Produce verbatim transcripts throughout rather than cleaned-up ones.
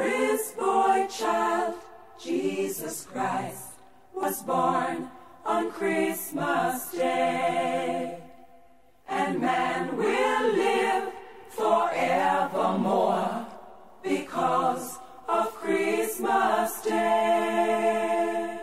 Mary's boy child, Jesus Christ, was born on Christmas Day. And man will live forevermore because of Christmas Day.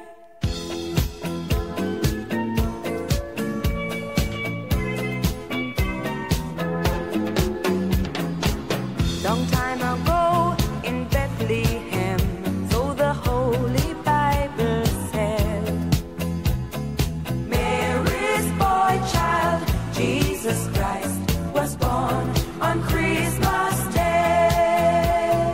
Long time ago in Bethlehem, so the Holy Bible said, Mary's boy child, Jesus Christ, was born on Christmas Day.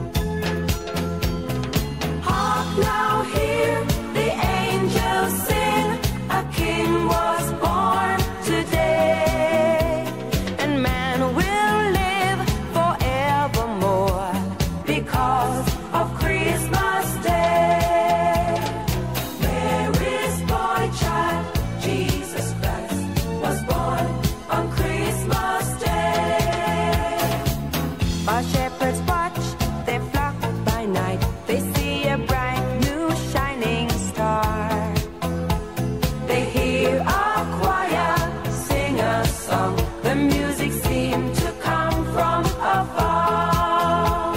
Hark now, hear the angels sing, a king was born today. and man will live forevermore Because of Christmas Day. Mary's boy child, Jesus Christ, was born on Christmas Day. While shepherds watch their flock by night, they see a bright new shining star. They hear a choir sing a song. The music seemed to come from afar.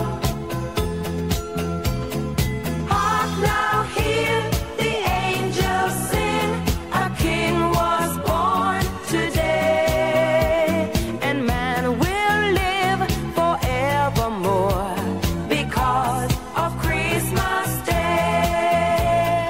Hark now, hear the angels sing, a king was born today. And man will live forevermore Because of Christmas Day.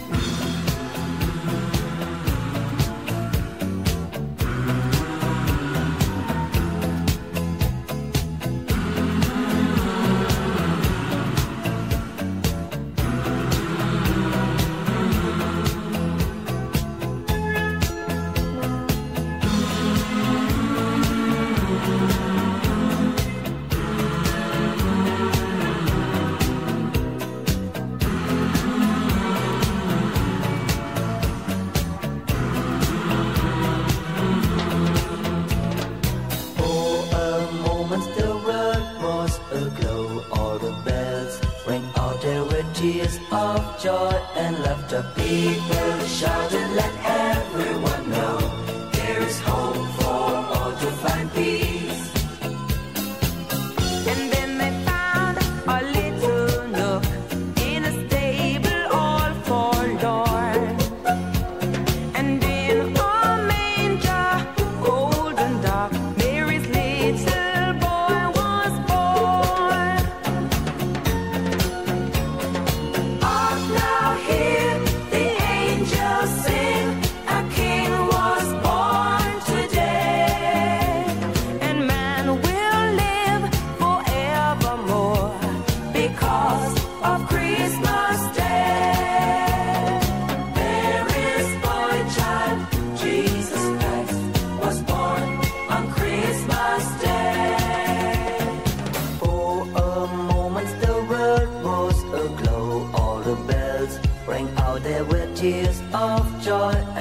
For a moment the world was aglow. All the bells rang out, there were tears of joy and laughter. People shouted, let everyone know there is hope for all to find peace. And then they found a little nook in a stable all forlorn. And in a manger, cold and dark, Mary's little boy was born. Hark now, hear the angels sing, a king was born today. And man will live forevermore Because of Christmas Day. Mary's boy child, Jesus Christ, was born on Christmas Day. For a moment the world was aglow. All the bells rang out, there were tears of joy